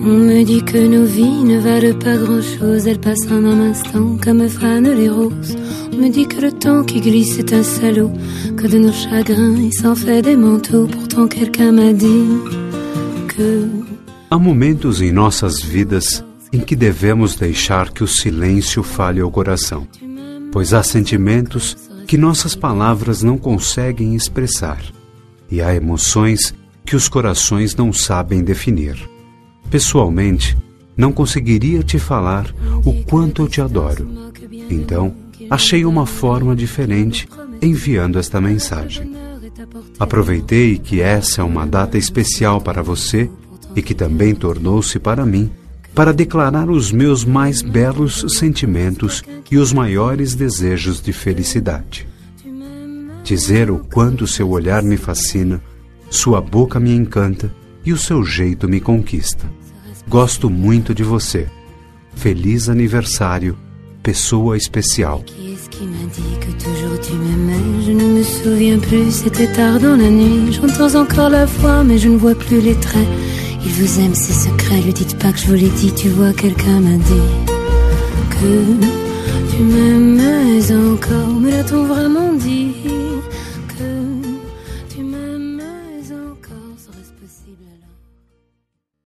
On me dit que nos vies ne valent pas grand-chose, elles passent en un instant comme fanent les roses. On me dit que le temps qui glisse est un salaud, que de nos chagrins il s'en fait des manteaux. Pourtant quelqu'un m'a dit que... Há momentos em nossas vidas em que devemos deixar que o silêncio fale ao coração, pois há sentimentos que nossas palavras não conseguem expressar, e há emoções que os corações não sabem definir. Pessoalmente, não conseguiria te falar o quanto eu te adoro. Então, achei uma forma diferente enviando esta mensagem. Aproveitei que essa é uma data especial para você e que também tornou-se para mim, para declarar os meus mais belos sentimentos e os maiores desejos de felicidade. Dizer o quanto seu olhar me fascina, sua boca me encanta e o seu jeito me conquista. Gosto muito de você. Feliz aniversário, pessoa especial. Qui est-ce qui m'a dit que toujours tu m'aimais? Je ne me souviens plus, c'était tard dans la nuit. J'entends encore la voix, mais je ne vois plus les traits. Il vous aime, c'est secret, lui dites pas que je vous l'ai dit. Tu vois, quelqu'un m'a dit que tu m'aimais encore. Mais l'a-t-on vraiment